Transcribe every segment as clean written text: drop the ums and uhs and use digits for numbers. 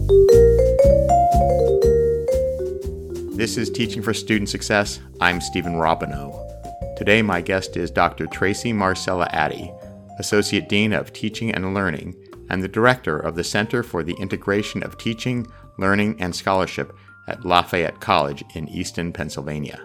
This is Teaching for Student Success. I'm Stephen Robineau. Today my guest is Dr. Tracy Marcella Addy, Associate Dean of Teaching and Learning and the Director of the Center for the Integration of Teaching, Learning, and Scholarship at Lafayette College in Easton, Pennsylvania.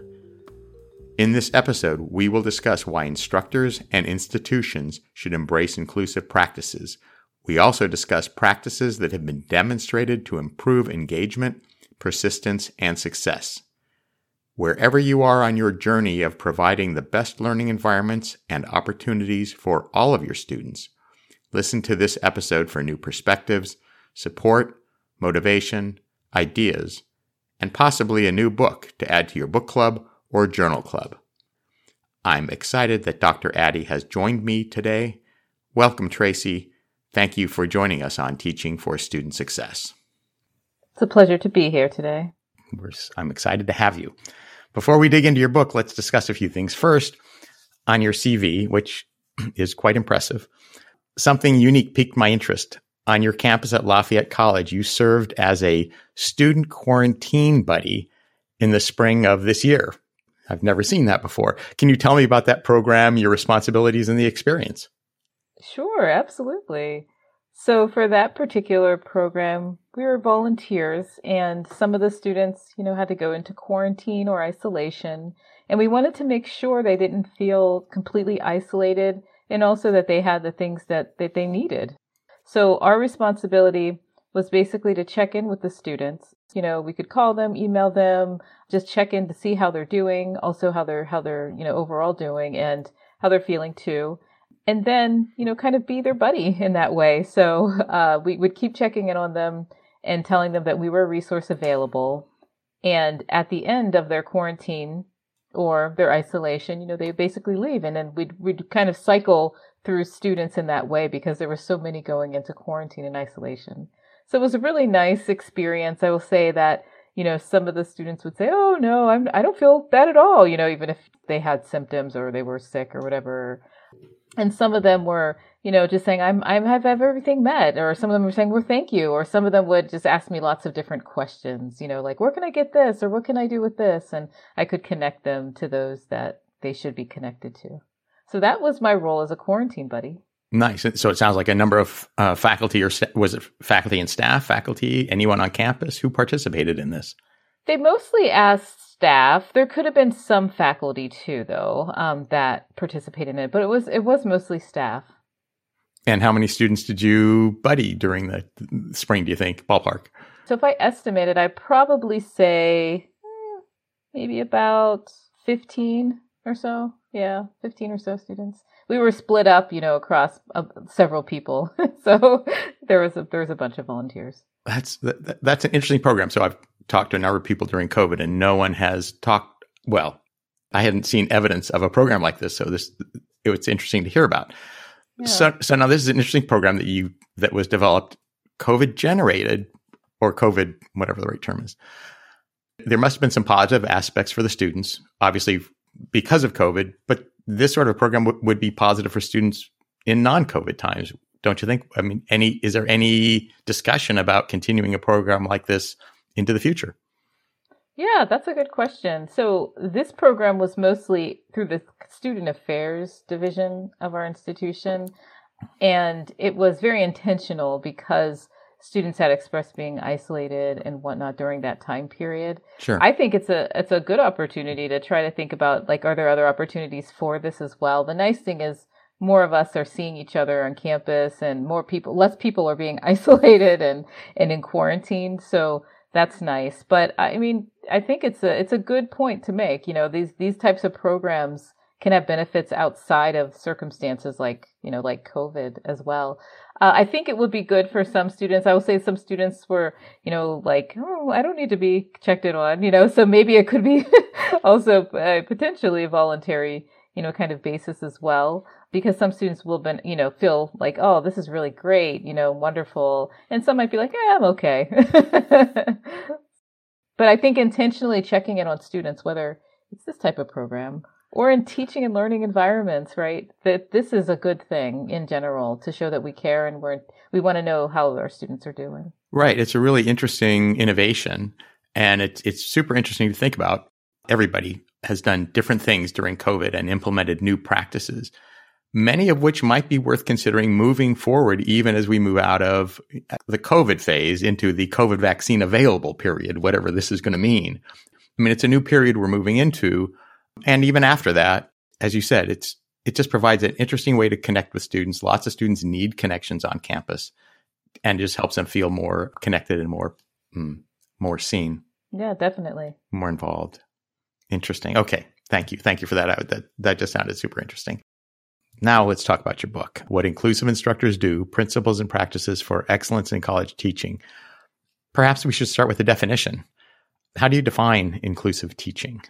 In this episode, we will discuss why instructors and institutions should embrace inclusive practices. We also discuss practices that have been demonstrated to improve engagement, persistence, and success. Wherever you are on your journey of providing the best learning environments and opportunities for all of your students, listen to this episode for new perspectives, support, motivation, ideas, and possibly a new book to add to your book club or journal club. I'm excited that Dr. Addy has joined me today. Welcome, Tracy. Thank you for joining us on Teaching for Student Success. It's a pleasure to be here today. I'm excited to have you. Before we dig into your book, let's discuss a few things. First, on your CV, which is quite impressive, something unique piqued my interest. On your campus at Lafayette College, you served as a student quarantine buddy in the spring of this year. I've never seen that before. Can you tell me about that program, your responsibilities, and the experience? Sure, absolutely. So for that particular program, we were volunteers, and some of the students, had to go into quarantine or isolation. And we wanted to make sure they didn't feel completely isolated and also that they had the things that they needed. So our responsibility was basically to check in with the students. We could call them, email them, just check in to see how they're doing, also how they're overall doing and how they're feeling too. And then, kind of be their buddy in that way. So we would keep checking in on them and telling them that we were a resource available. And at the end of their quarantine or their isolation, they basically leave. And then we'd kind of cycle through students in that way because there were so many going into quarantine and isolation. So it was a really nice experience. I will say that, some of the students would say, oh, no, I don't feel bad at all, even if they had symptoms or they were sick or whatever. And some of them were, just saying, I have everything met. Or some of them were saying, well, thank you. Or some of them would just ask me lots of different questions, like, where can I get this? Or what can I do with this? And I could connect them to those that they should be connected to. So that was my role as a quarantine buddy. Nice. So it sounds like a number of faculty, or was it faculty and staff, faculty, anyone on campus who participated in this? They mostly asked staff. There could have been some faculty too, though, that participated in it, but it was mostly staff. And how many students did you buddy during the spring, do you think, ballpark? So if I estimated, I'd probably say maybe about 15 or so. Yeah, 15 or so students. We were split up, across several people. So there was a bunch of volunteers. That's an interesting program. So I've talked to a number of people during COVID, and no one has talked. Well, I hadn't seen evidence of a program like this, so it's interesting to hear about. Yeah. So now this is an interesting program that was developed, COVID generated, or COVID, whatever the right term is. There must have been some positive aspects for the students, obviously because of COVID, but this sort of program would be positive for students in non-COVID times, don't you think? I mean, is there any discussion about continuing a program like this into the future? Yeah, that's a good question. So this program was mostly through the Student Affairs division of our institution, and it was very intentional because students had expressed being isolated and whatnot during that time period. Sure. I think it's a good opportunity to try to think about, are there other opportunities for this as well? The nice thing is more of us are seeing each other on campus, and less people are being isolated and in quarantine. So that's nice. But I mean, I think it's a good point to make. These types of programs can have benefits outside of circumstances like COVID as well. I think it would be good for some students. I will say some students were, oh, I don't need to be checked in on, so maybe it could be also potentially a voluntary, kind of basis as well, because some students will feel like, oh, this is really great, wonderful. And some might be like, I'm okay. But I think intentionally checking in on students, whether it's this type of program Or in teaching and learning environments, right? That this is a good thing in general to show that we care and we want to know how our students are doing. Right. It's a really interesting innovation. And it's super interesting to think about. Everybody has done different things during COVID and implemented new practices, many of which might be worth considering moving forward, even as we move out of the COVID phase into the COVID vaccine available period, whatever this is going to mean. I mean, it's a new period we're moving into. And even after that, as you said, it just provides an interesting way to connect with students. Lots of students need connections on campus, and just helps them feel more connected and more seen. Yeah, definitely. More involved. Interesting. Okay. Thank you. Thank you for that. That just sounded super interesting. Now let's talk about your book, What Inclusive Instructors Do, Principles and Practices for Excellence in College Teaching. Perhaps we should start with a definition. How do you define inclusive teaching?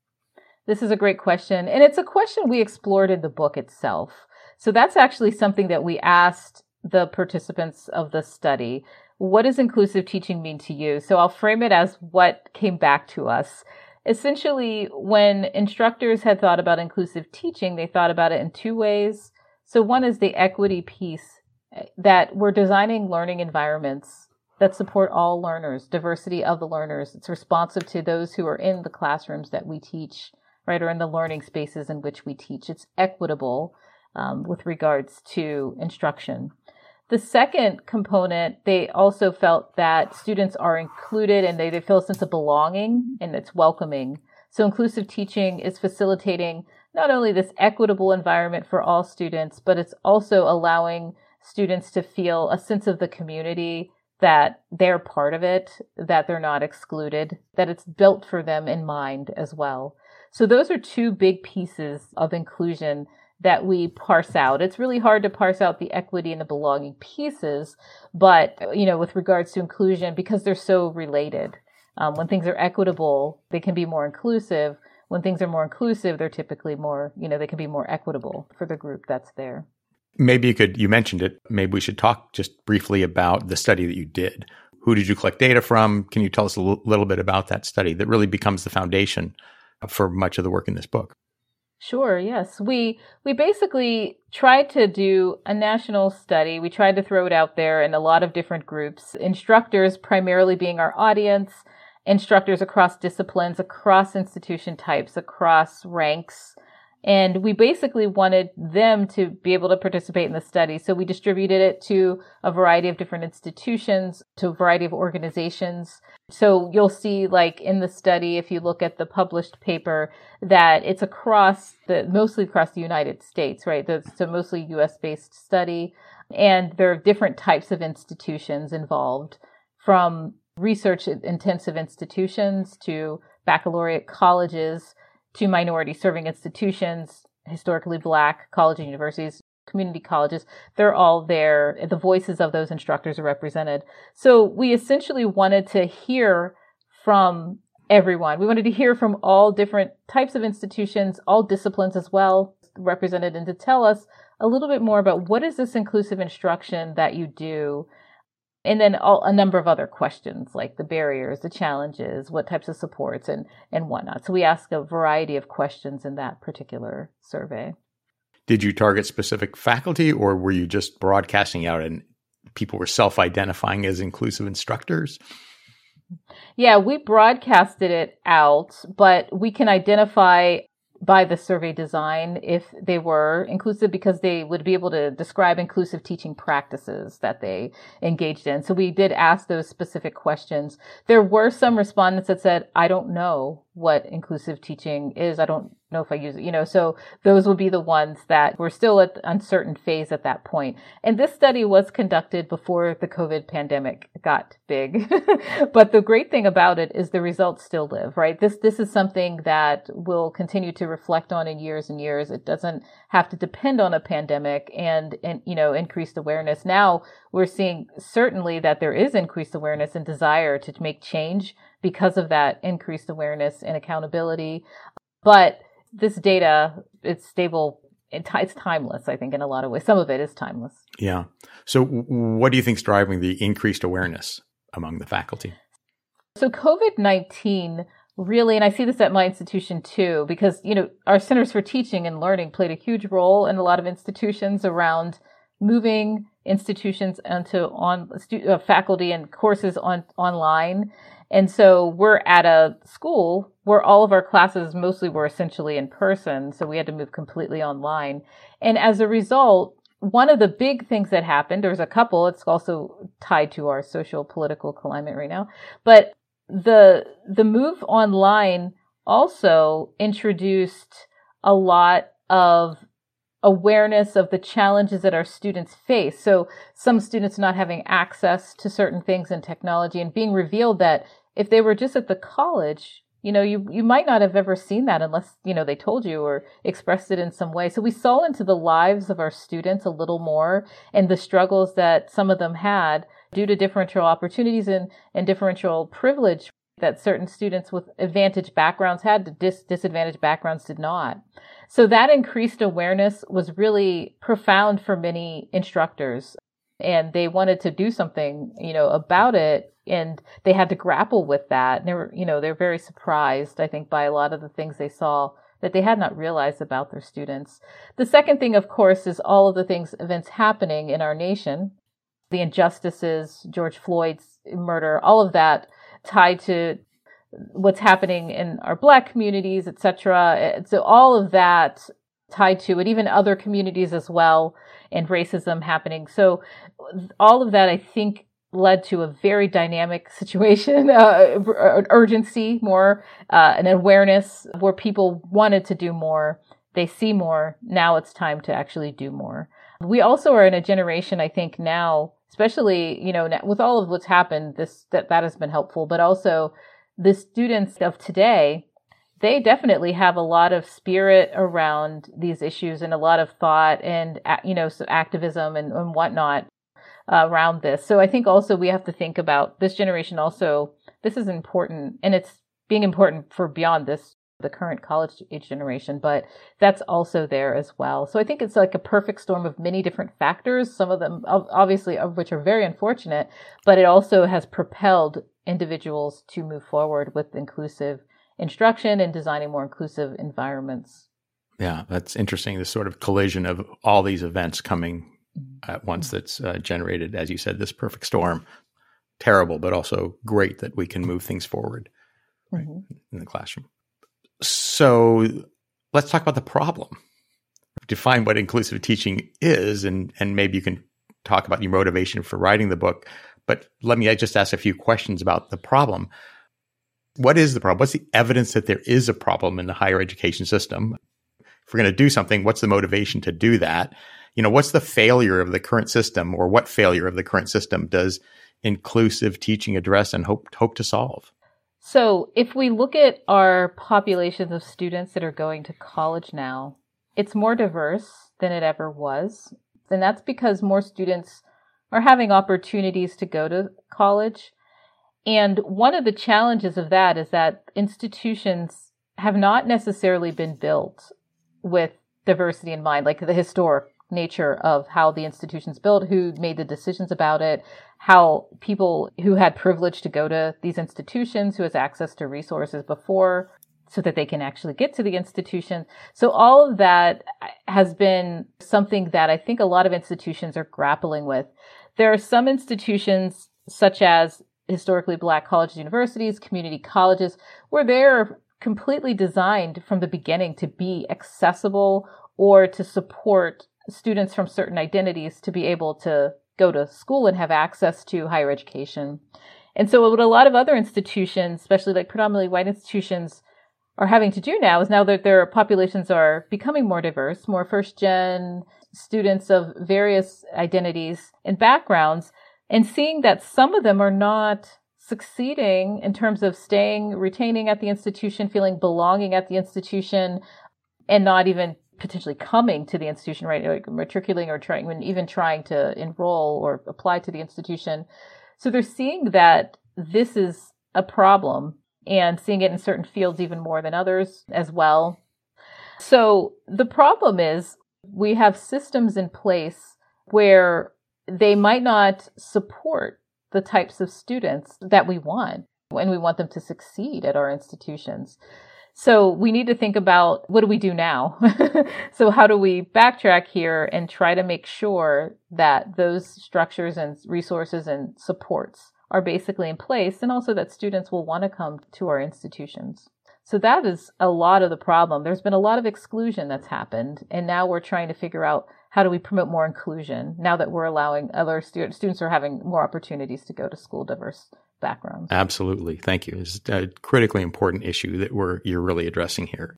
This is a great question. And it's a question we explored in the book itself. So that's actually something that we asked the participants of the study. What does inclusive teaching mean to you? So I'll frame it as what came back to us. Essentially, when instructors had thought about inclusive teaching, they thought about it in two ways. So one is the equity piece, that we're designing learning environments that support all learners, diversity of the learners. It's responsive to those who are in the classrooms that we teach, right, or in the learning spaces in which we teach. It's equitable with regards to instruction. The second component, they also felt that students are included and they feel a sense of belonging and it's welcoming. So inclusive teaching is facilitating not only this equitable environment for all students, but it's also allowing students to feel a sense of the community, that they're part of it, that they're not excluded, that it's built for them in mind as well. So those are two big pieces of inclusion that we parse out. It's really hard to parse out the equity and the belonging pieces, but, with regards to inclusion, because they're so related. When things are equitable, they can be more inclusive. When things are more inclusive, they're typically more, they can be more equitable for the group that's there. Maybe you mentioned it. Maybe we should talk just briefly about the study that you did. Who did you collect data from? Can you tell us a little bit about that study that really becomes the foundation for much of the work in this book? Sure, yes. We basically tried to do a national study. We tried to throw it out there in a lot of different groups, instructors primarily being our audience, instructors across disciplines, across institution types, across ranks. And we basically wanted them to be able to participate in the study. So we distributed it to a variety of different institutions, to a variety of organizations. So you'll see, like in the study, if you look at the published paper, that it's mostly across the United States, right? It's a mostly US-based study. And there are different types of institutions involved, from research-intensive institutions to baccalaureate colleges, to minority serving institutions, historically Black colleges and universities, community colleges. They're all there. The voices of those instructors are represented. So we essentially wanted to hear from everyone. We wanted to hear from all different types of institutions, all disciplines as well represented, and to tell us a little bit more about what is this inclusive instruction that you do. And then a number of other questions like the barriers, the challenges, what types of supports and whatnot. So we asked a variety of questions in that particular survey. Did you target specific faculty, or were you just broadcasting out and people were self-identifying as inclusive instructors? Yeah, we broadcasted it out, but we can identify by the survey design if they were inclusive, because they would be able to describe inclusive teaching practices that they engaged in. So we did ask those specific questions. There were some respondents that said, I don't know what inclusive teaching is. I don't know if I use it, so those will be the ones that were still at the uncertain phase at that point. And this study was conducted before the COVID pandemic got big. But the great thing about it is the results still live, right? This is something that we'll continue to reflect on in years and years. It doesn't have to depend on a pandemic and increased awareness. Now we're seeing certainly that there is increased awareness and desire to make change because of that increased awareness and accountability. But this data, it's stable. It's timeless, I think, in a lot of ways. Some of it is timeless. Yeah. So what do you think is driving the increased awareness among the faculty? So COVID-19 really, and I see this at my institution too, because, our Centers for Teaching and Learning played a huge role in a lot of institutions around moving institutions into faculty and courses online. And so we're at a school where all of our classes mostly were essentially in person. So we had to move completely online. And as a result, one of the big things that happened, there's a couple, it's also tied to our social political climate right now, but the move online also introduced a lot of awareness of the challenges that our students face. So some students not having access to certain things in technology and being revealed that if they were just at the college, you might not have ever seen that unless, they told you or expressed it in some way. So we saw into the lives of our students a little more and the struggles that some of them had due to differential opportunities and differential privilege that certain students with advantaged backgrounds had, disadvantaged backgrounds did not. So that increased awareness was really profound for many instructors, and they wanted to do something, about it, and they had to grapple with that. And they're very surprised, I think, by a lot of the things they saw that they had not realized about their students. The second thing, of course, is all of the events happening in our nation, the injustices, George Floyd's murder, all of that tied to what's happening in our Black communities, et cetera. So all of that tied to it, even other communities as well, and racism happening. So all of that, I think, led to a very dynamic situation, urgency more, an awareness where people wanted to do more. They see more. Now it's time to actually do more. We also are in a generation, I think now, especially, with all of what's happened, that has been helpful, but also the students of today, they definitely have a lot of spirit around these issues and a lot of thought and, so activism and whatnot around this. So I think also we have to think about this generation also, this is important, and it's being important for beyond the current college age generation, but that's also there as well. So I think it's like a perfect storm of many different factors, some of them obviously of which are very unfortunate, but it also has propelled individuals to move forward with inclusive instruction and designing more inclusive environments. Yeah, that's interesting. This sort of collision of all these events coming at once that's generated, as you said, this perfect storm. Terrible, but also great that we can move things forward in the classroom. So let's talk about the problem. Define what inclusive teaching is, and maybe you can talk about your motivation for writing the book. But let me just ask a few questions about the problem. What is the problem? What's the evidence that there is a problem in the higher education system? If we're going to do something, what's the motivation to do that? What's the failure of the current system, or what failure of the current system does inclusive teaching address and hope to solve? So if we look at our populations of students that are going to college now, it's more diverse than it ever was. And that's because more students are having opportunities to go to college. And one of the challenges of that is that institutions have not necessarily been built with diversity in mind, like the historic nature of how the institution's built, who made the decisions about it, how people who had privilege to go to these institutions, who has access to resources before, so that they can actually get to the institution. So all of that has been something that I think a lot of institutions are grappling with. There are some institutions, such as historically Black colleges, universities, community colleges, where they're completely designed from the beginning to be accessible or to support students from certain identities to be able to go to school and have access to higher education. And so what a lot of other institutions, especially like predominantly white institutions, are having to do now is, now that their populations are becoming more diverse, more first-gen students of various identities and backgrounds, and seeing that some of them are not succeeding in terms of retaining at the institution, feeling belonging at the institution, and not even potentially coming to the institution, right? Like matriculating or trying to enroll or apply to the institution. So they're seeing that this is a problem and seeing it in certain fields even more than others as well. So the problem is we have systems in place where they might not support the types of students that we want. and we want them to succeed at our institutions. So we need to think about, what do we do now? So how do we backtrack here and try to make sure that those structures and resources and supports are basically in place, and also that students will want to come to our institutions. So that is a lot of the problem. There's been a lot of exclusion that's happened, and now we're trying to figure out how do we promote more inclusion now that we're allowing other students are having more opportunities to go to school, diverse backgrounds. Absolutely. Thank you. It's a critically important issue that you're really addressing here.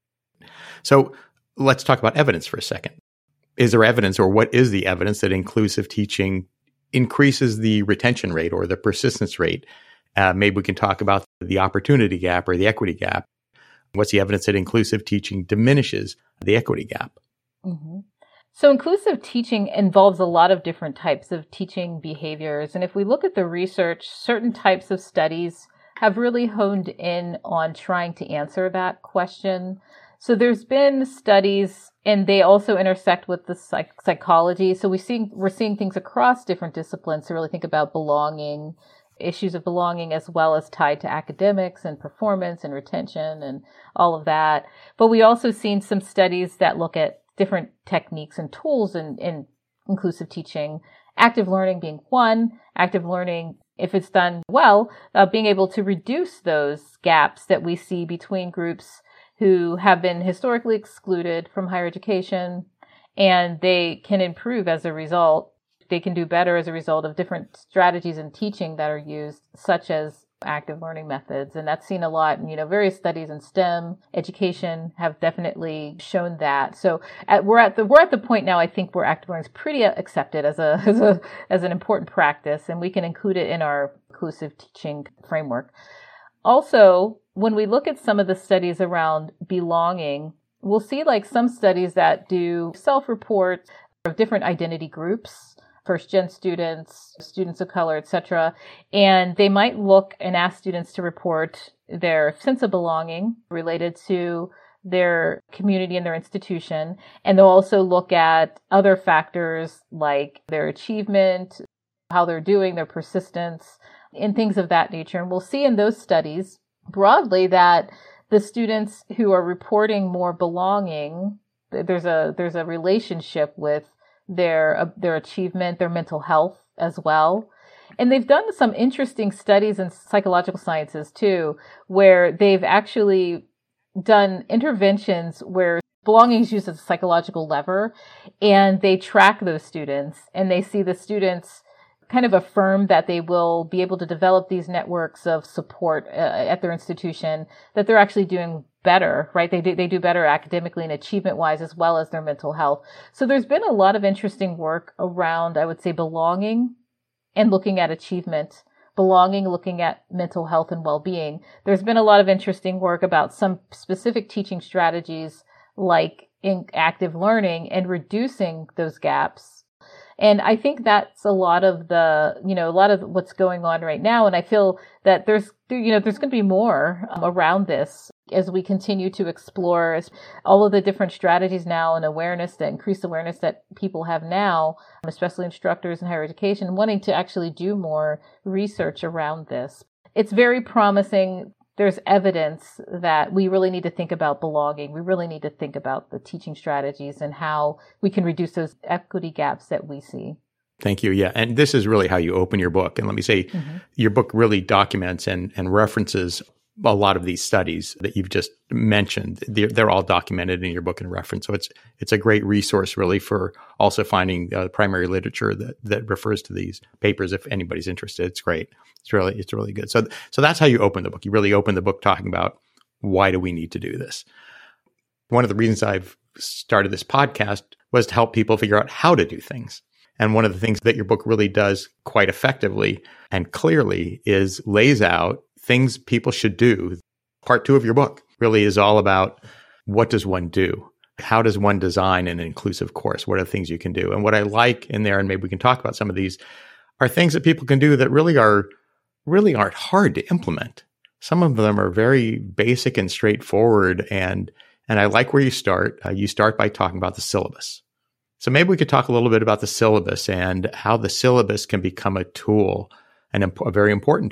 So let's talk about evidence for a second. Is there evidence, or what is the evidence, that inclusive teaching increases the retention rate or the persistence rate? Maybe we can talk about the opportunity gap or the equity gap. What's the evidence that inclusive teaching diminishes the equity gap? Mm-hmm. So inclusive teaching involves a lot of different types of teaching behaviors. And if we look at the research, certain types of studies have really honed in on trying to answer that question. So there's been studies, and they also intersect with the psychology. So we're seeing things across different disciplines to really think about belonging, issues of belonging, as well as tied to academics and performance and retention and all of that. But we also seen some studies that look at different techniques and tools in inclusive teaching, active learning being one. Active learning, if it's done well, being able to reduce those gaps that we see between groups who have been historically excluded from higher education, and they can improve as a result. They can do better as a result of different strategies in teaching that are used, such as active learning methods. And that's seen a lot. Various studies in STEM education have definitely shown that. So we're at the point now, I think, where active learning is pretty accepted as an important practice, and we can include it in our inclusive teaching framework. Also, when we look at some of the studies around belonging, we'll see some studies that do self-report of different identity groups, first-gen students, students of color, etc. And they might look and ask students to report their sense of belonging related to their community and their institution. And they'll also look at other factors like their achievement, how they're doing, their persistence, and things of that nature. And we'll see in those studies broadly that the students who are reporting more belonging, there's a relationship with their achievement, their mental health as well. And they've done some interesting studies in psychological sciences too, where they've actually done interventions where belonging is used as a psychological lever, and they track those students, and they see the students kind of affirm that they will be able to develop these networks of support at their institution, that they're actually doing better, right? They do better academically and achievement-wise, as well as their mental health. So there's been a lot of interesting work around, I would say, belonging and looking at achievement, belonging, looking at mental health and well-being. There's been a lot of interesting work about some specific teaching strategies like in active learning and reducing those gaps. And I think that's a lot of what's going on right now. And I feel that there's going to be more around this as we continue to explore all of the different strategies now and increased awareness that people have now, especially instructors in higher education, wanting to actually do more research around this. It's very promising. There's evidence that we really need to think about belonging. We really need to think about the teaching strategies and how we can reduce those equity gaps that we see. Thank you. Yeah. And this is really how you open your book. And let me say, your book really documents and references a lot of these studies that you've just mentioned. They're all documented in your book and reference. So it's a great resource really for also finding primary literature that refers to these papers. If anybody's interested, it's great. It's really good. So that's how you open the book. You really open the book talking about why do we need to do this? One of the reasons I've started this podcast was to help people figure out how to do things. And one of the things that your book really does quite effectively and clearly is lays out things people should do. Part 2 of your book really is all about what does one do? How does one design an inclusive course? What are the things you can do? And what I like in there, and maybe we can talk about some of these, are things that people can do that really aren't hard to implement. Some of them are very basic and straightforward. And I like where you start. You start by talking about the syllabus. So maybe we could talk a little bit about the syllabus and how the syllabus can become a tool, and a very important tool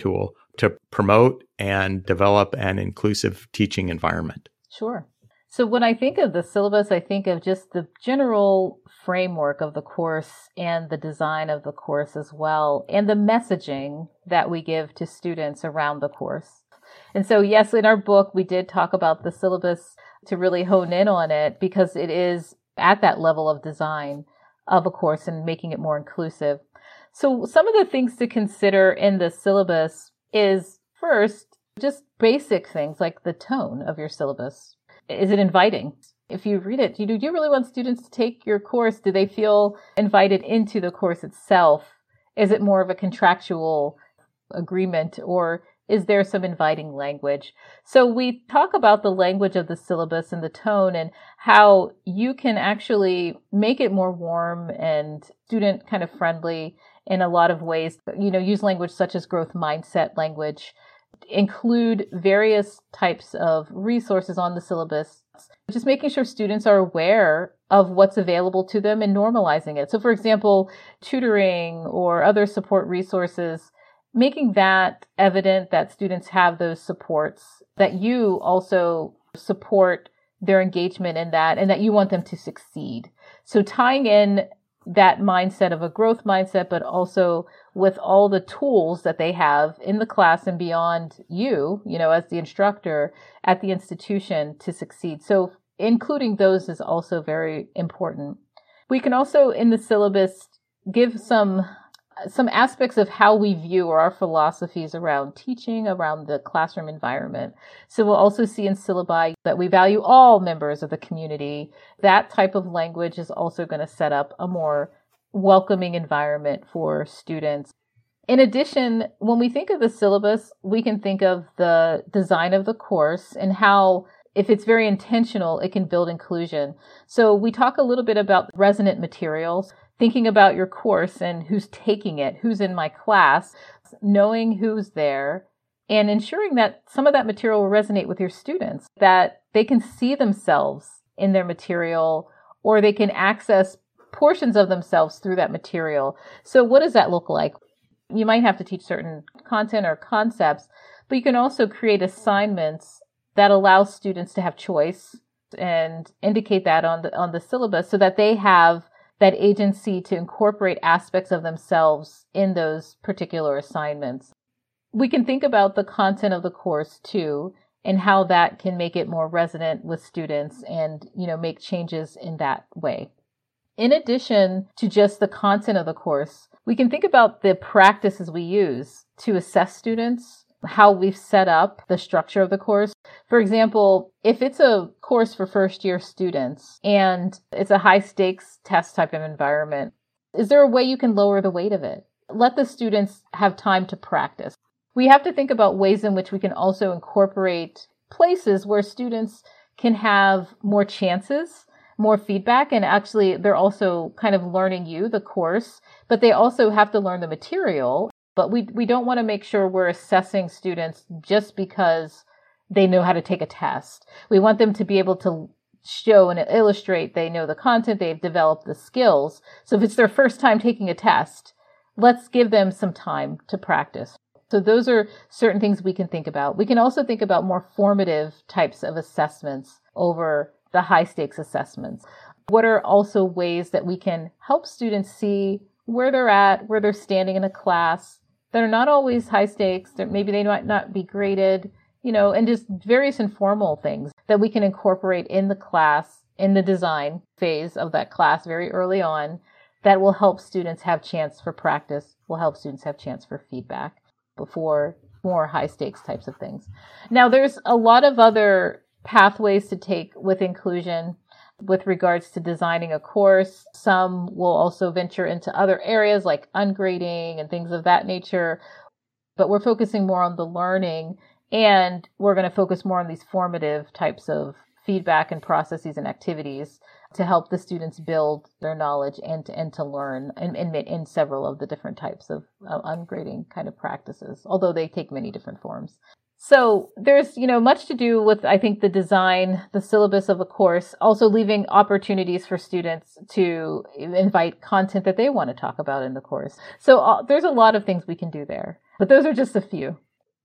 to promote and develop an inclusive teaching environment? Sure. So when I think of the syllabus, I think of just the general framework of the course and the design of the course as well, and the messaging that we give to students around the course. And so, yes, in our book, we did talk about the syllabus to really hone in on it because it is at that level of design of a course and making it more inclusive. So some of the things to consider in the syllabus is first, just basic things like the tone of your syllabus. Is it inviting? If you read it, do you really want students to take your course? Do they feel invited into the course itself? Is it more of a contractual agreement, or is there some inviting language? So we talk about the language of the syllabus and the tone and how you can actually make it more warm and student kind of friendly in a lot of ways. Use language such as growth mindset language, include various types of resources on the syllabus, just making sure students are aware of what's available to them and normalizing it. So for example, tutoring or other support resources, making that evident that students have those supports, that you also support their engagement in that and that you want them to succeed. So tying in that mindset of a growth mindset, but also with all the tools that they have in the class and beyond you, as the instructor at the institution to succeed. So including those is also very important. We can also in the syllabus give some aspects of how we view or our philosophies around teaching, around the classroom environment. So we'll also see in syllabi that we value all members of the community. That type of language is also going to set up a more welcoming environment for students. In addition, when we think of the syllabus, we can think of the design of the course and how, if it's very intentional, it can build inclusion. So we talk a little bit about resonant materials, thinking about your course and who's taking it, who's in my class, knowing who's there, and ensuring that some of that material will resonate with your students, that they can see themselves in their material or they can access portions of themselves through that material. So what does that look like? You might have to teach certain content or concepts, but you can also create assignments that allow students to have choice and indicate that on the syllabus so that they have that agency to incorporate aspects of themselves in those particular assignments. We can think about the content of the course too, and how that can make it more resonant with students and, make changes in that way. In addition to just the content of the course, we can think about the practices we use to assess students, how we've set up the structure of the course. For example, if it's a course for first-year students and it's a high-stakes test type of environment, is there a way you can lower the weight of it? Let the students have time to practice. We have to think about ways in which we can also incorporate places where students can have more chances, more feedback, and actually they're also kind of learning the course, but they also have to learn the material. But we don't want to make sure we're assessing students just because they know how to take a test. We want them to be able to show and illustrate they know the content, they've developed the skills. So if it's their first time taking a test, let's give them some time to practice. So those are certain things we can think about. We can also think about more formative types of assessments over the high stakes assessments. What are also ways that we can help students see where they're at, where they're standing in a class? That are not always high stakes, that maybe they might not be graded, and just various informal things that we can incorporate in the class, in the design phase of that class very early on, that will help students have chance for practice, will help students have chance for feedback before more high stakes types of things. Now, there's a lot of other pathways to take with inclusion with regards to designing a course. Some will also venture into other areas like ungrading and things of that nature, but we're focusing more on the learning, and we're going to focus more on these formative types of feedback and processes and activities to help the students build their knowledge and to learn in several of the different types of ungrading kind of practices, although they take many different forms. So there's, much to do with, I think, the design, the syllabus of a course, also leaving opportunities for students to invite content that they want to talk about in the course. So there's a lot of things we can do there, but those are just a few.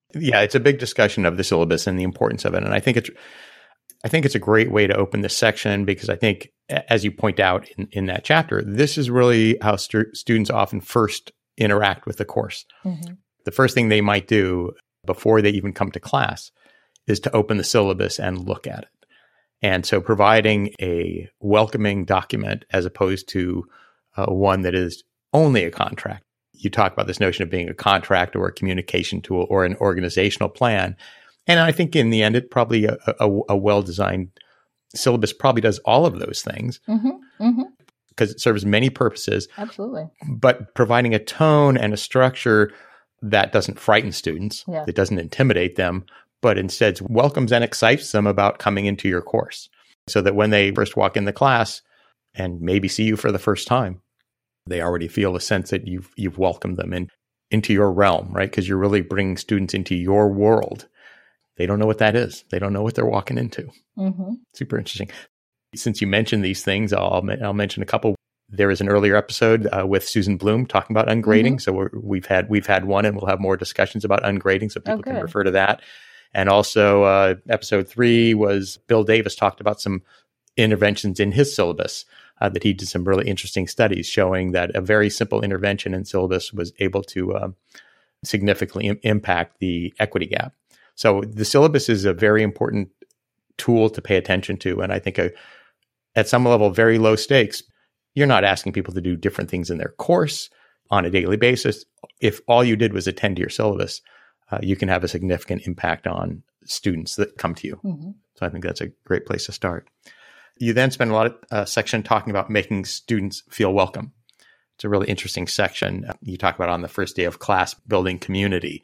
Yeah, it's a big discussion of the syllabus and the importance of it. And I think it's a great way to open this section because I think, as you point out in that chapter, this is really how students often first interact with the course. Mm-hmm. The first thing they might do before they even come to class is to open the syllabus and look at it. And so providing a welcoming document as opposed to one that is only a contract. You talk about this notion of being a contract or a communication tool or an organizational plan. And I think in the end, it probably a well-designed syllabus probably does all of those things because it serves many purposes. Absolutely. But providing a tone and a structure that doesn't frighten students, that doesn't intimidate them, but instead welcomes and excites them about coming into your course so that when they first walk in the class and maybe see you for the first time, they already feel a sense that you've welcomed them into your realm, right? Because you're really bringing students into your world. They don't know what that is. They don't know what they're walking into. Mm-hmm. Super interesting. Since you mentioned these things, I'll mention a couple. There is an earlier episode with Susan Bloom talking about ungrading. So we've had one, and we'll have more discussions about ungrading, so people can refer to that. And also episode 3 was Bill Davis talked about some interventions in his syllabus that he did some really interesting studies showing that a very simple intervention in syllabus was able to significantly impact the equity gap. So the syllabus is a very important tool to pay attention to. And I think at some level, very low stakes, you're not asking people to do different things in their course on a daily basis. If all you did was attend to your syllabus, you can have a significant impact on students that come to you. Mm-hmm. So I think that's a great place to start. You then spend a lot of section talking about making students feel welcome. It's a really interesting section. You talk about on the first day of class, building community.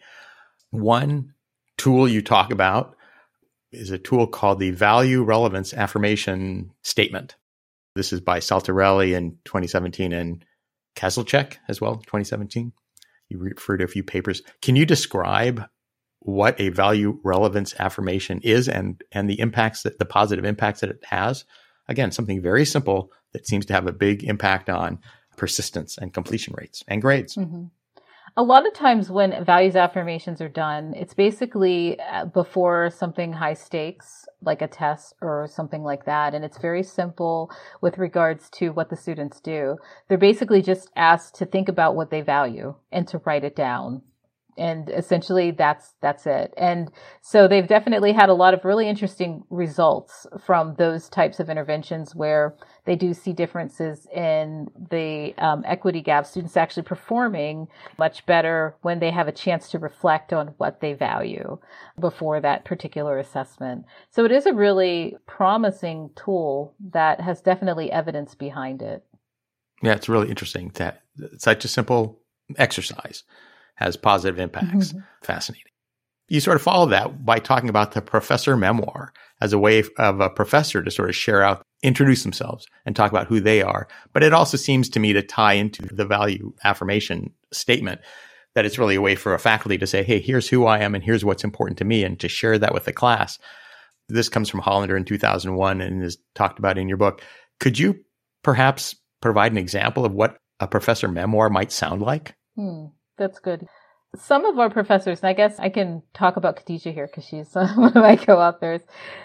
One tool you talk about is a tool called the Value Relevance Affirmation Statement. This is by Saltarelli in 2017 and Kazalchek as well, 2017. You refer to a few papers. Can you describe what a value relevance affirmation is and the impacts, the positive impacts that it has? Again, something very simple that seems to have a big impact on persistence and completion rates and grades. Mm-hmm. A lot of times when values affirmations are done, it's basically before something high stakes, like a test or something like that. And it's very simple with regards to what the students do. They're basically just asked to think about what they value and to write it down. And essentially that's it. And so they've definitely had a lot of really interesting results from those types of interventions where they do see differences in the equity gap, students actually performing much better when they have a chance to reflect on what they value before that particular assessment. So it is a really promising tool that has definitely evidence behind it. Yeah, it's really interesting that such a simple exercise has positive impacts. Mm-hmm. Fascinating. You sort of follow that by talking about the professor memoir as a way of a professor to sort of share out, introduce themselves and talk about who they are. But it also seems to me to tie into the value affirmation statement that it's really a way for a faculty to say, hey, here's who I am and here's what's important to me, and to share that with the class. This comes from Hollander in 2001 and is talked about in your book. Could you perhaps provide an example of what a professor memoir might sound like? That's good. Some of our professors, and I guess I can talk about Khadija here because she's one of my co-authors.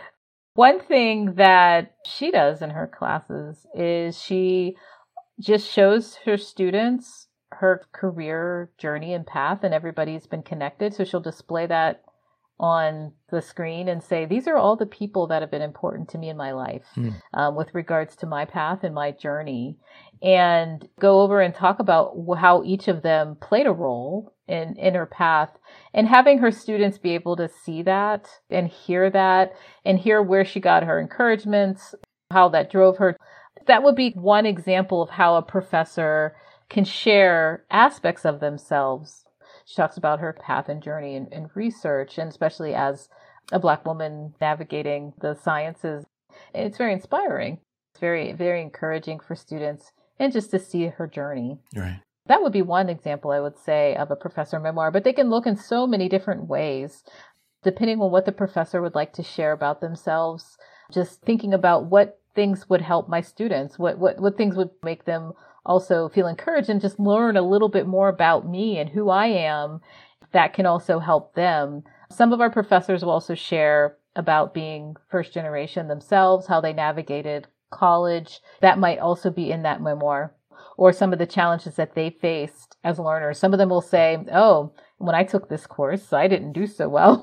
One thing that she does in her classes is she just shows her students her career journey and path, and everybody's been connected. So she'll display that on the screen and say, these are all the people that have been important to me in my life with regards to my path and my journey, and go over and talk about how each of them played a role in her path, and having her students be able to see that and hear where she got her encouragements, how that drove her. That would be one example of how a professor can share aspects of themselves. She talks about her path and journey in research, and especially as a Black woman navigating the sciences. It's very inspiring. It's very, very encouraging for students, and just to see her journey. Right. That would be one example, I would say, of a professor memoir. But they can look in so many different ways, depending on what the professor would like to share about themselves. Just thinking about what things would help my students, what things would make them also feel encouraged and just learn a little bit more about me and who I am. that can also help them. Some of our professors will also share about being first generation themselves, how they navigated college. That might also be in that memoir, or some of the challenges that they faced as learners. Some of them will say, oh, when I took this course, I didn't do so well,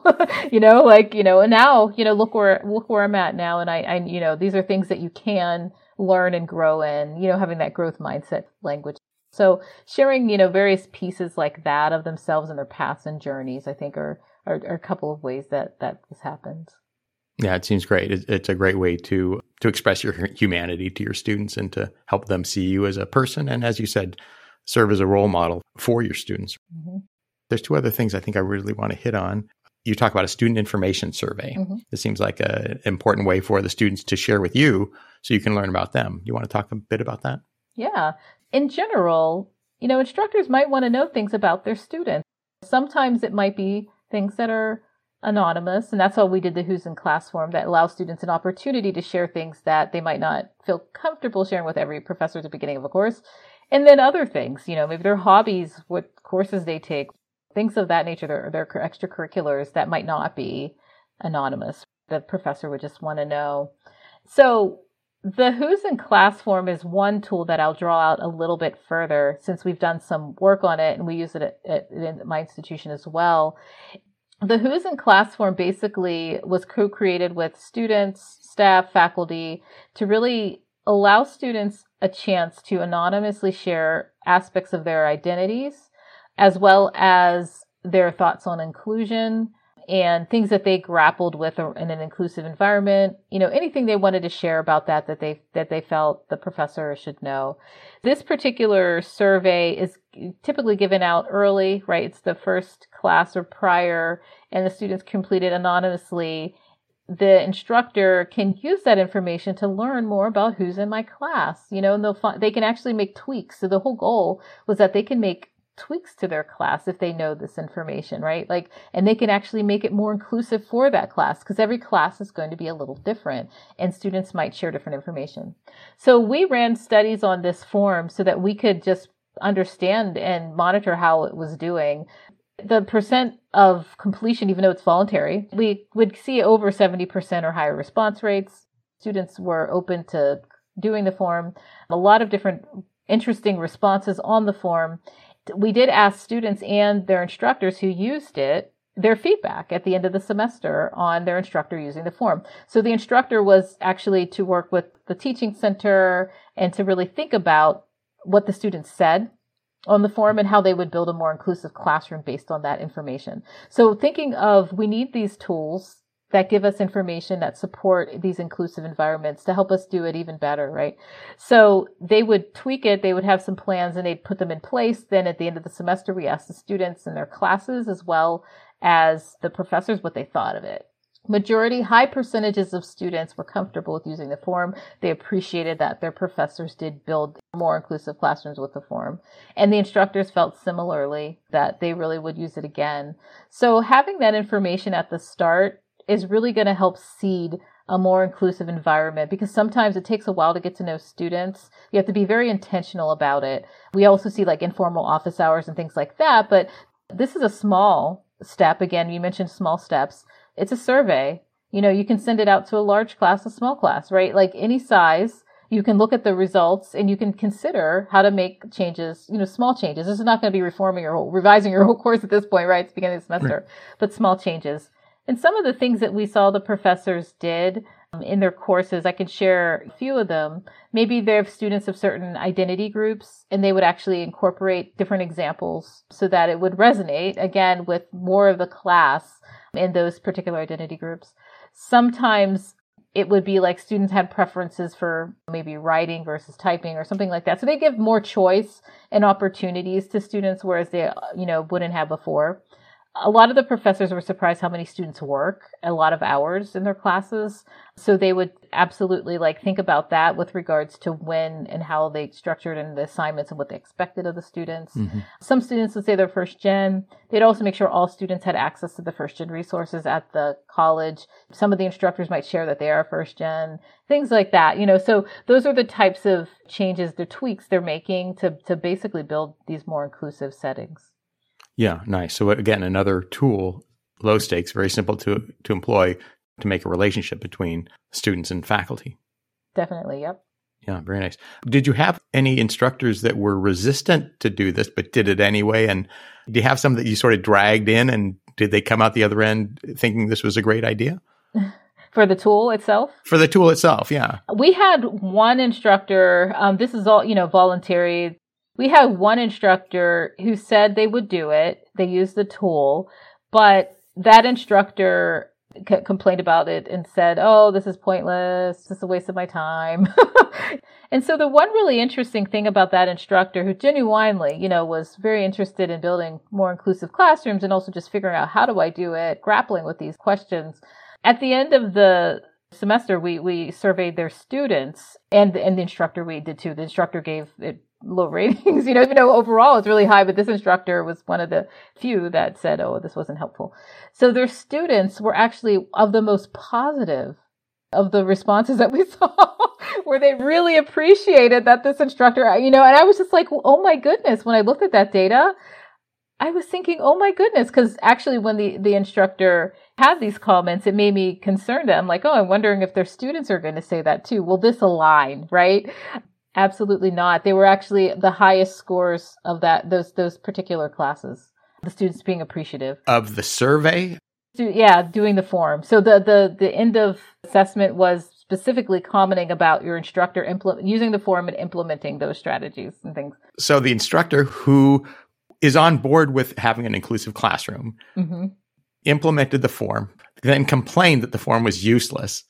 and now, look where I'm at now. And I, these are things that you can learn and grow in, having that growth mindset language. So sharing, various pieces like that of themselves and their paths and journeys, I think are a couple of ways that this happens. Yeah, it seems great. It's a great way to express your humanity to your students and to help them see you as a person. And as you said, serve as a role model for your students. Mm-hmm. There's two other things I think I really want to hit on. You talk about a student information survey. Mm-hmm. It seems like an important way for the students to share with you so you can learn about them. You want to talk a bit about that? Yeah. In general, instructors might want to know things about their students. Sometimes it might be things that are anonymous, and that's why we did the Who's in Class form that allows students an opportunity to share things that they might not feel comfortable sharing with every professor at the beginning of a course. And then other things, maybe their hobbies, what courses they take, things of that nature, their extracurriculars that might not be anonymous. The professor would just want to know. So the Who's in Class form is one tool that I'll draw out a little bit further since we've done some work on it and we use it in my institution as well. The Who's in Class form basically was co-created with students, staff, faculty to really allow students a chance to anonymously share aspects of their identities as well as their thoughts on inclusion and things that they grappled with in an inclusive environment, anything they wanted to share about that they felt the professor should know. This particular survey is typically given out early, right? It's the first class or prior, and the students complete it anonymously. The instructor can use that information to learn more about who's in my class, and they can actually make tweaks. So the whole goal was that they can make tweaks to their class if they know this information, right? And they can actually make it more inclusive for that class because every class is going to be a little different and students might share different information. So we ran studies on this form so that we could just understand and monitor how it was doing. The percent of completion, even though it's voluntary, we would see over 70% or higher response rates. Students were open to doing the form. A lot of different interesting responses on the form. We did ask students and their instructors who used it their feedback at the end of the semester on their instructor using the form. So the instructor was actually to work with the teaching center and to really think about what the students said on the form and how they would build a more inclusive classroom based on that information. So thinking of, we need these tools that give us information that support these inclusive environments to help us do it even better, right? So they would tweak it, they would have some plans and they'd put them in place. Then at the end of the semester, we asked the students in their classes as well as the professors what they thought of it. High percentages of students were comfortable with using the form. They appreciated that their professors did build more inclusive classrooms with the form. And the instructors felt similarly that they really would use it again. So having that information at the start is really going to help seed a more inclusive environment because sometimes it takes a while to get to know students. You have to be very intentional about it. We also see informal office hours and things like that, but this is a small step. Again, you mentioned small steps. It's a survey. You can send it out to a large class, a small class, right? Any size. You can look at the results and you can consider how to make changes, small changes. This is not going to be revising your whole course at this point, right? It's the beginning of the semester, right. But small changes. And some of the things that we saw the professors did in their courses, I can share a few of them. Maybe they have students of certain identity groups and they would actually incorporate different examples so that it would resonate, again, with more of the class in those particular identity groups. Sometimes it would be students had preferences for maybe writing versus typing or something like that. So they give more choice and opportunities to students, whereas they, wouldn't have before. A lot of the professors were surprised how many students work a lot of hours in their classes. So they would absolutely think about that with regards to when and how they structured in the assignments and what they expected of the students. Mm-hmm. Some students would say they're first gen. They'd also make sure all students had access to the first gen resources at the college. Some of the instructors might share that they are first gen, things like that. So those are the types of changes, the tweaks they're making to basically build these more inclusive settings. Yeah, nice. So again, another tool, low stakes, very simple to employ to make a relationship between students and faculty. Definitely, yep. Yeah, very nice. Did you have any instructors that were resistant to do this, but did it anyway? And do you have some that you sort of dragged in, and did they come out the other end thinking this was a great idea? For the tool itself? For the tool itself, yeah. We had one instructor, this is all, voluntary. We had one instructor who said they would do it. They used the tool, but that instructor complained about it and said, oh, this is pointless. This is a waste of my time. And so the one really interesting thing about that instructor, who genuinely, was very interested in building more inclusive classrooms and also just figuring out how do I do it, grappling with these questions. At the end of the semester, we surveyed their students, and the instructor we did too. The instructor gave it low ratings, even though overall it's really high, but this instructor was one of the few that said, oh, this wasn't helpful. So their students were actually of the most positive of the responses that we saw, where they really appreciated that this instructor, and I was just like, oh my goodness, when I looked at that data, I was thinking, oh my goodness, because actually when the instructor had these comments, it made me concerned. I'm like, oh, I'm wondering if their students are going to say that too. Will this align, right? Absolutely not. They were actually the highest scores of those particular classes. The students being appreciative of the survey. Yeah, doing the form. So the end of assessment was specifically commenting about your instructor using the form and implementing those strategies and things. So the instructor who is on board with having an inclusive classroom implemented the form, then complained that the form was useless,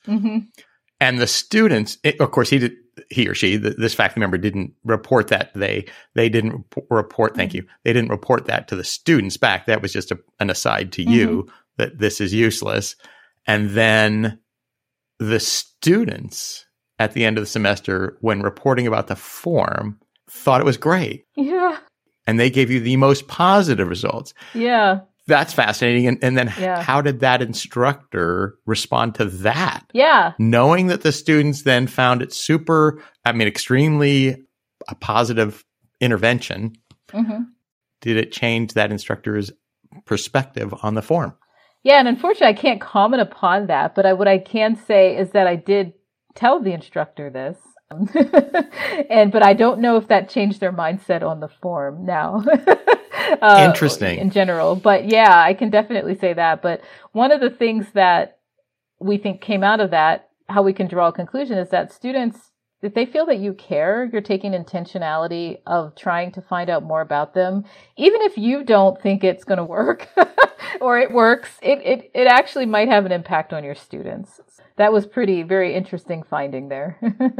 and the students, of course, he or she, this faculty member didn't report that. They didn't report, thank you. They didn't report that to the students back. That was just an aside to you that this is useless. And then the students at the end of the semester, when reporting about the form, thought it was great. Yeah. And they gave you the most positive results. Yeah. That's fascinating. And then how did that instructor respond to that? Yeah. Knowing that the students then found it extremely a positive intervention, did it change that instructor's perspective on the form? Yeah. And unfortunately, I can't comment upon that. But what I can say is that I did tell the instructor this. But I don't know if that changed their mindset on the form now. Interesting. In general. But yeah, I can definitely say that. But one of the things that we think came out of that, how we can draw a conclusion, is that students, if they feel that you care, you're taking intentionality of trying to find out more about them, even if you don't think it's going to work or it works, it actually might have an impact on your students. That was very interesting finding there.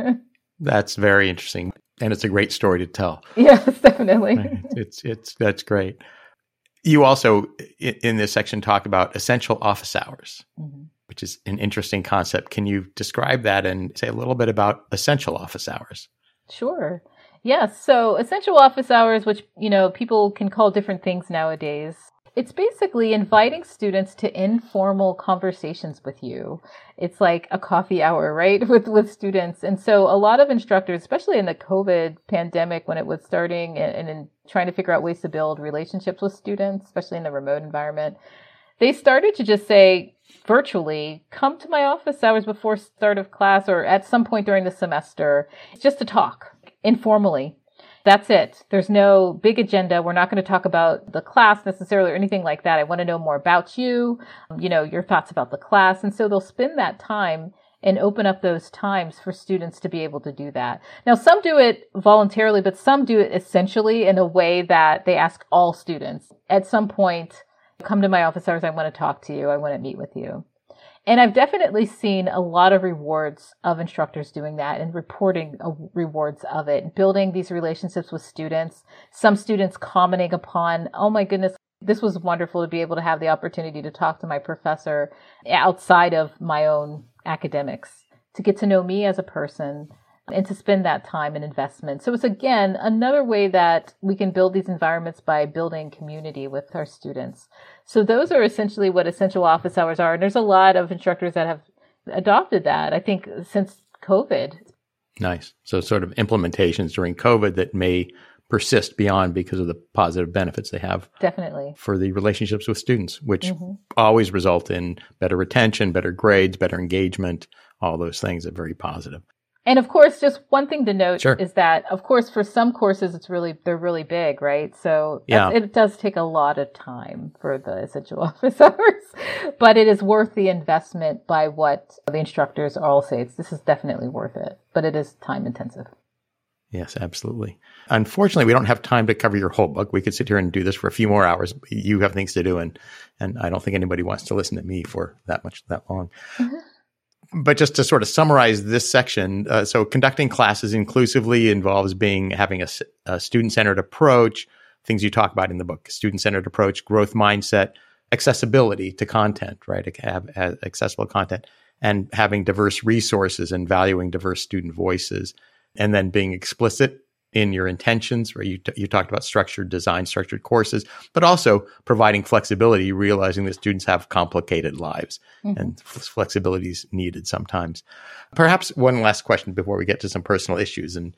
That's very interesting. And it's a great story to tell. Yes, definitely. That's great. You also, in this section, talk about essential office hours, which is an interesting concept. Can you describe that and say a little bit about essential office hours? Sure. Yes. So essential office hours, which, people can call different things nowadays. It's basically inviting students to informal conversations with you. It's like a coffee hour, right? With students. And so a lot of instructors, especially in the COVID pandemic when it was starting and in trying to figure out ways to build relationships with students, especially in the remote environment, they started to just say virtually, come to my office hours before start of class or at some point during the semester, just to talk informally. That's it. There's no big agenda. We're not going to talk about the class necessarily or anything like that. I want to know more about you, your thoughts about the class. And so they'll spend that time and open up those times for students to be able to do that. Now, some do it voluntarily, but some do it essentially in a way that they ask all students at some point, come to my office hours. I want to talk to you. I want to meet with you. And I've definitely seen a lot of rewards of instructors doing that and reporting rewards of it, building these relationships with students. Some students commenting upon, oh my goodness, this was wonderful to be able to have the opportunity to talk to my professor outside of my own academics, to get to know me as a person and to spend that time and investment. So it's, again, another way that we can build these environments by building community with our students. So those are essentially what essential office hours are. And there's a lot of instructors that have adopted that, I think, since COVID. Nice. So sort of implementations during COVID that may persist beyond because of the positive benefits they have. Definitely. For the relationships with students, which always result in better retention, better grades, better engagement. All those things are very positive. And of course, just one thing to note Sure. is that, of course, for some courses, they're really big, right? So it does take a lot of time for the essential office hours, but it is worth the investment by what the instructors all say. This is definitely worth it, but it is time intensive. Yes, absolutely. Unfortunately, we don't have time to cover your whole book. We could sit here and do this for a few more hours. You have things to do, and I don't think anybody wants to listen to me for that long. But just to sort of summarize this section, so conducting classes inclusively involves having a student-centered approach, things you talk about in the book, student-centered approach, growth mindset, accessibility to content, right? Have accessible content, and having diverse resources and valuing diverse student voices, and then being explicit in your intentions, where you talked about structured design, structured courses, but also providing flexibility, realizing that students have complicated lives and flexibility is needed sometimes. Perhaps one last question before we get to some personal issues. And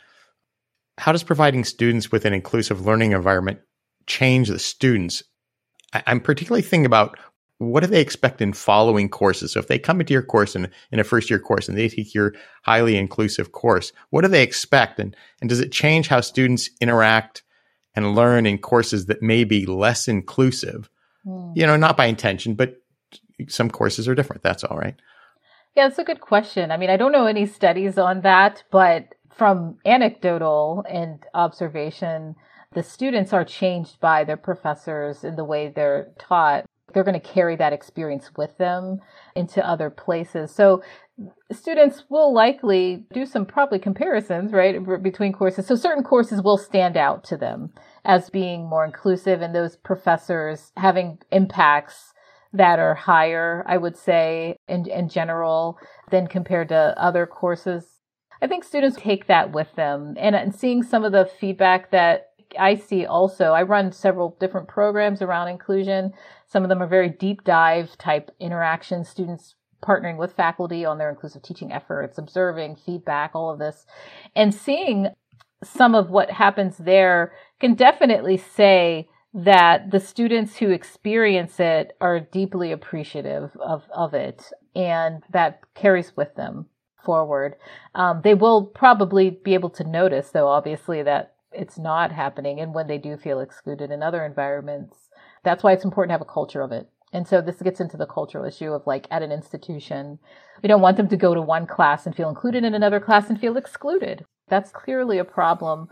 how does providing students with an inclusive learning environment change the students? I'm particularly thinking about what do they expect in following courses? So if they come into your course in a first year course and they take your highly inclusive course, what do they expect? And does it change how students interact and learn in courses that may be less inclusive? Not by intention, but some courses are different. That's all right. Yeah, that's a good question. I mean, I don't know any studies on that, but from anecdotal and observation, the students are changed by their professors in the way they're taught. They're going to carry that experience with them into other places. So students will likely do some probably comparisons, right, between courses. So certain courses will stand out to them as being more inclusive and those professors having impacts that are higher, I would say, in general than compared to other courses. I think students take that with them. And seeing some of the feedback that I see also, I run several different programs around inclusion. Some of them are very deep dive type interactions, students partnering with faculty on their inclusive teaching efforts, observing feedback, all of this. And seeing some of what happens there can definitely say that the students who experience it are deeply appreciative of it, and that carries with them forward. They will probably be able to notice, though, obviously, that it's not happening, and when they do feel excluded in other environments. That's why it's important to have a culture of it. And so this gets into the cultural issue of, like, at an institution, we don't want them to go to one class and feel included in another class and feel excluded. That's clearly a problem.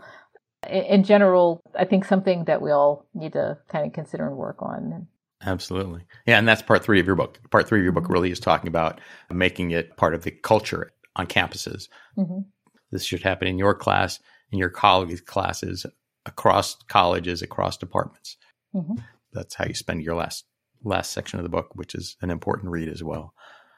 In general, I think something that we all need to kind of consider and work on. Absolutely. Yeah, and that's part 3 of your book. Part 3 of your book really is talking about making it part of the culture on campuses. This should happen in your class, in your colleagues' classes, across colleges, across departments. That's how you spend your last section of the book, which is an important read as well.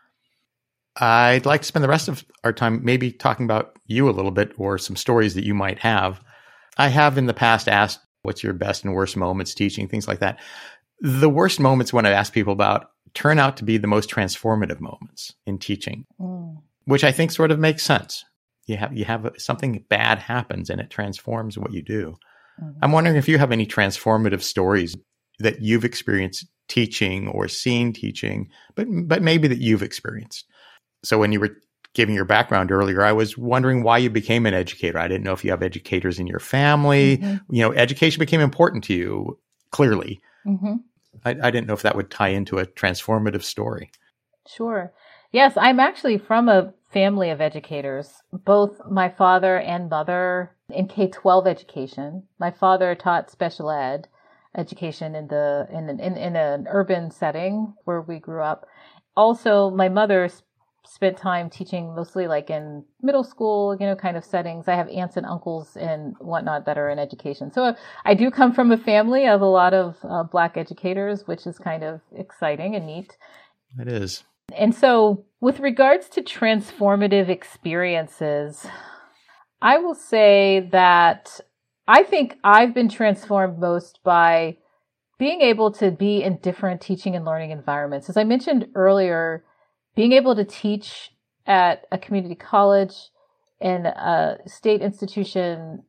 I'd like to spend the rest of our time maybe talking about you a little bit, or some stories that you might have. I have in the past asked, what's your best and worst moments teaching, things like that. The worst moments, when I ask people about, turn out to be the most transformative moments in teaching, which I think sort of makes sense. You have something bad happens and it transforms what you do. I'm wondering if you have any transformative stories that you've experienced teaching or seen teaching, but maybe that you've experienced. So when you were giving your background earlier, I was wondering why you became an educator. I didn't know if you have educators in your family. Education became important to you, clearly. I didn't know if that would tie into a transformative story. Sure. Yes, I'm actually from a family of educators, both my father and mother in K-12 education. My father taught special ed education in an urban setting where we grew up. Also, my mother spent time teaching mostly like in middle school, kind of settings. I have aunts and uncles and whatnot that are in education. So I do come from a family of a lot of Black educators, which is kind of exciting and neat. It is. And so with regards to transformative experiences, I will say that I think I've been transformed most by being able to be in different teaching and learning environments. As I mentioned earlier, being able to teach at a community college and a state institution,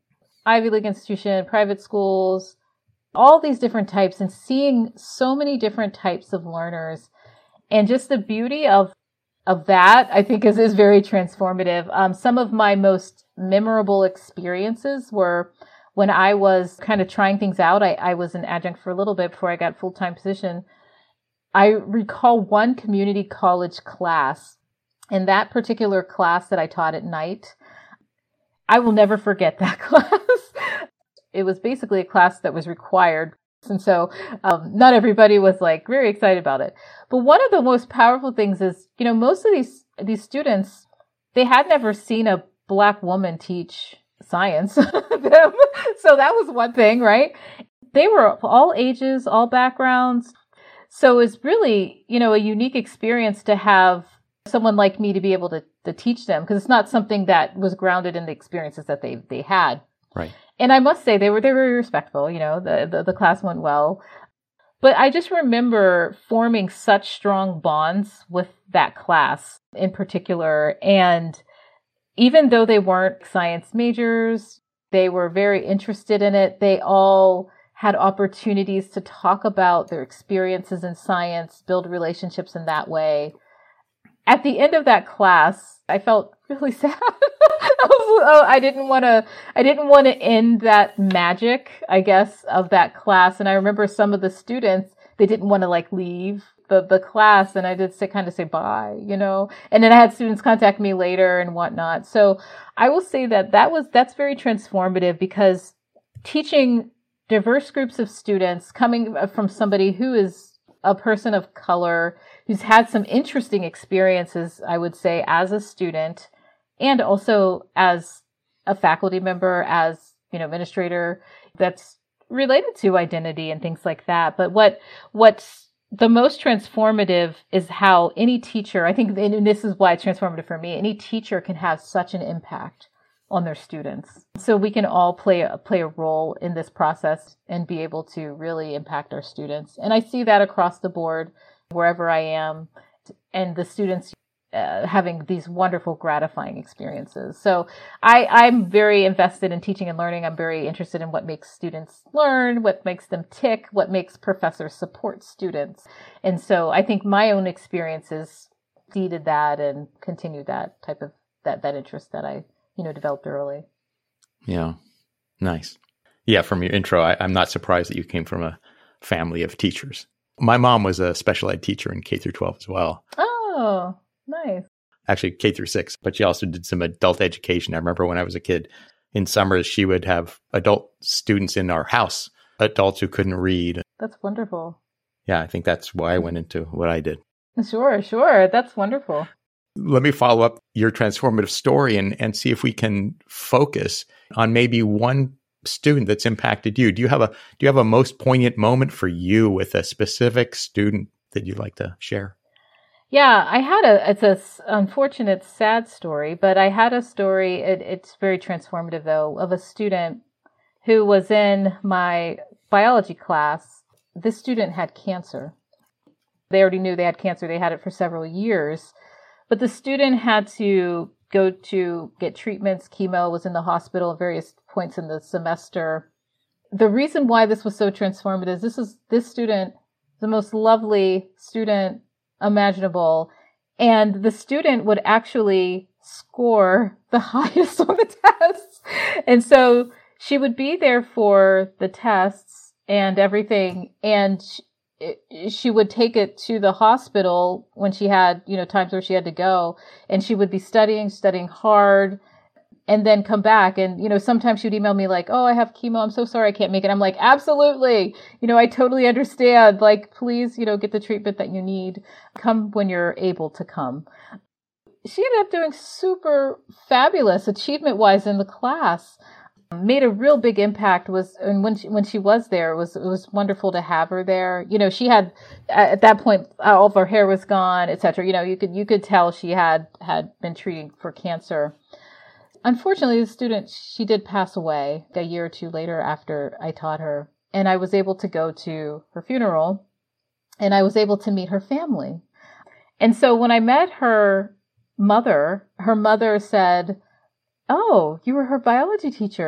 Ivy League institution, private schools, all these different types, and seeing so many different types of learners. And just the beauty of that, I think, is very transformative. Some of my most memorable experiences were when I was kind of trying things out. I was an adjunct for a little bit before I got full-time position. I recall one community college class, and that particular class that I taught at night, I will never forget that class. It was basically a class that was required. And so not everybody was like very excited about it. But one of the most powerful things is, most of these students, they had never seen a Black woman teach science. So that was one thing, right? They were all ages, all backgrounds. So it's really, a unique experience to have someone like me to be able to teach them, because it's not something that was grounded in the experiences that they had. Right. And I must say they were very respectful. The class went well. But I just remember forming such strong bonds with that class in particular. And even though they weren't science majors, they were very interested in it. They all had opportunities to talk about their experiences in science, build relationships in that way. At the end of that class, I felt really sad. I didn't want to end that magic, I guess, of that class. And I remember some of the students, they didn't want to leave the class, and I did kind of say bye, and then I had students contact me later and whatnot. So I will say that's very transformative, because teaching diverse groups of students, coming from somebody who is a person of color, who's had some interesting experiences, I would say, as a student, and also as a faculty member, as, administrator, that's related to identity and things like that. But what's the most transformative is how any teacher, I think, and this is why it's transformative for me, any teacher can have such an impact on their students. So we can all play a role in this process and be able to really impact our students. And I see that across the board, wherever I am, and the students having these wonderful, gratifying experiences. So I'm very invested in teaching and learning. I'm very interested in what makes students learn, what makes them tick, what makes professors support students. And so I think my own experiences seeded that and continued that type of that interest that I developed early. Yeah. Nice. Yeah. From your intro, I'm not surprised that you came from a family of teachers. My mom was a special ed teacher in K through 12 as well. Oh, nice. Actually, K through 6, but she also did some adult education. I remember when I was a kid, in summers, she would have adult students in our house, adults who couldn't read. That's wonderful. Yeah, I think that's why I went into what I did. Sure. That's wonderful. Let me follow up your transformative story and see if we can focus on maybe one student that's impacted you. Do you have a most poignant moment for you with a specific student that you'd like to share? Yeah, I had it's a unfortunate, sad story, but I had a story, it's very transformative though, of a student who was in my biology class. This student had cancer. They already knew they had cancer. They had it for several years. But the student had to go to get treatments, chemo, was in the hospital at various points in the semester. The reason why this was so transformative is this student, the most lovely student imaginable, and the student would actually score the highest on the tests. And so she would be there for the tests and everything, and she would take it to the hospital when she had, times where she had to go, and she would be studying hard, and then come back. And, sometimes she would email me like, oh, I have chemo. I'm so sorry I can't make it. I'm like, absolutely. I totally understand. Like, please, get the treatment that you need. Come when you're able to come. She ended up doing super fabulous achievement wise in the class. Made a real big impact and when she was there, it was wonderful to have her there. She had, at that point, all of her hair was gone, etc. You could tell she had been treating for cancer. Unfortunately, the student, she did pass away a year or two later after I taught her. And I was able to go to her funeral, and I was able to meet her family. And so when I met her mother said, oh, you were her biology teacher.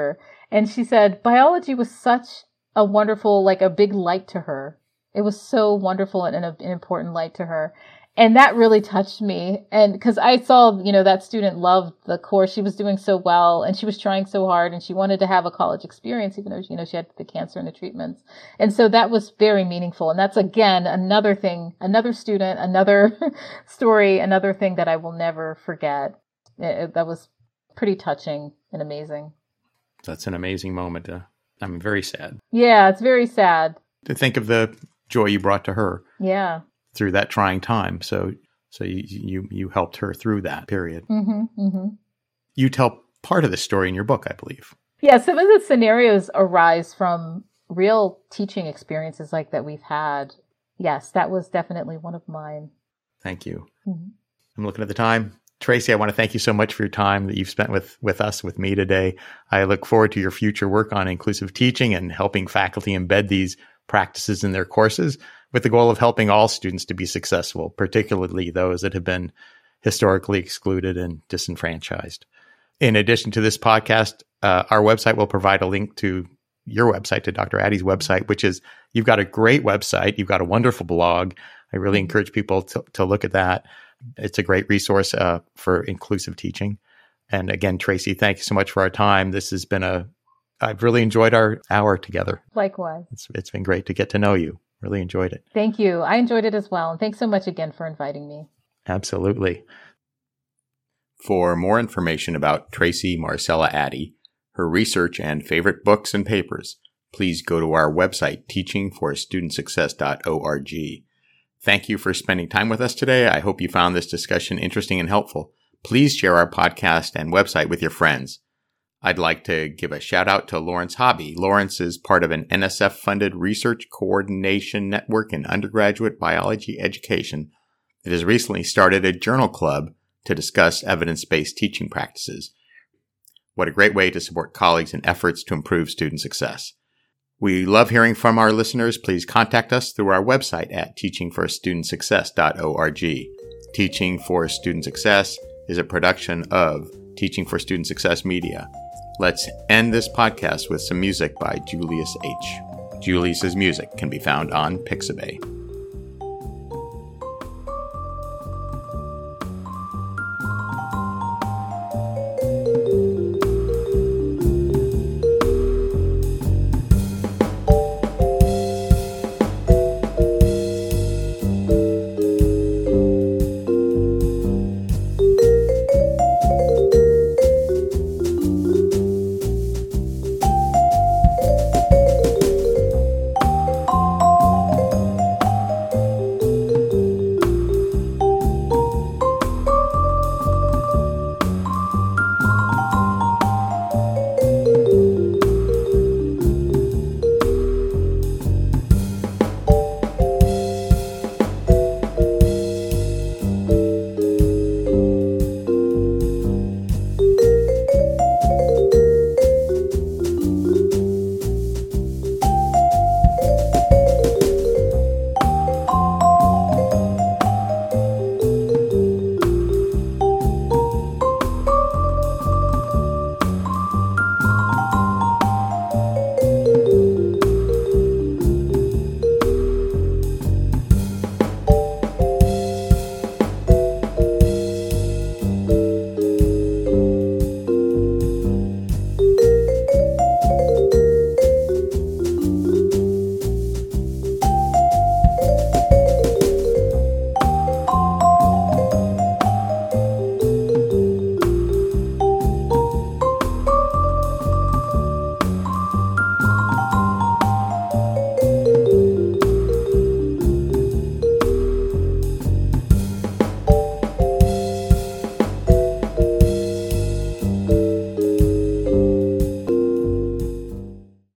And she said biology was such a wonderful, like a big light to her. It was so wonderful and an important light to her. And that really touched me. And because I saw, that student loved the course. She was doing so well and she was trying so hard and she wanted to have a college experience, even though, she had the cancer and the treatments. And so that was very meaningful. And that's, again, another thing, another student, another story, another thing that I will never forget. That was pretty touching and amazing. That's an amazing moment. I'm very sad. Yeah, it's very sad. To think of the joy you brought to her. Yeah. Through that trying time. So you helped her through that period. Mm-hmm, mm-hmm. You tell part of the story in your book, I believe. Yeah, some of the scenarios arise from real teaching experiences like that we've had. Yes, that was definitely one of mine. Thank you. Mm-hmm. I'm looking at the time. Tracy, I want to thank you so much for your time that you've spent with me today. I look forward to your future work on inclusive teaching and helping faculty embed these practices in their courses with the goal of helping all students to be successful, particularly those that have been historically excluded and disenfranchised. In addition to this podcast, our website will provide a link to your website, to Dr. Addy's website, which is, you've got a great website. You've got a wonderful blog. I really encourage people to look at that. It's a great resource for inclusive teaching. And again, Tracy, thank you so much for our time. This has been I've really enjoyed our hour together. Likewise. It's been great to get to know you. Really enjoyed it. Thank you. I enjoyed it as well. And thanks so much again for inviting me. Absolutely. For more information about Tracy Marcella Addy, her research and favorite books and papers, please go to our website, teachingforstudentsuccess.org. Thank you for spending time with us today. I hope you found this discussion interesting and helpful. Please share our podcast and website with your friends. I'd like to give a shout out to Lawrence Hobby. Lawrence is part of an NSF-funded research coordination network in undergraduate biology education that has recently started a journal club to discuss evidence-based teaching practices. What a great way to support colleagues in efforts to improve student success. We love hearing from our listeners. Please contact us through our website at teachingforstudentsuccess.org. Teaching for Student Success is a production of Teaching for Student Success Media. Let's end this podcast with some music by Julius H. Julius's music can be found on Pixabay.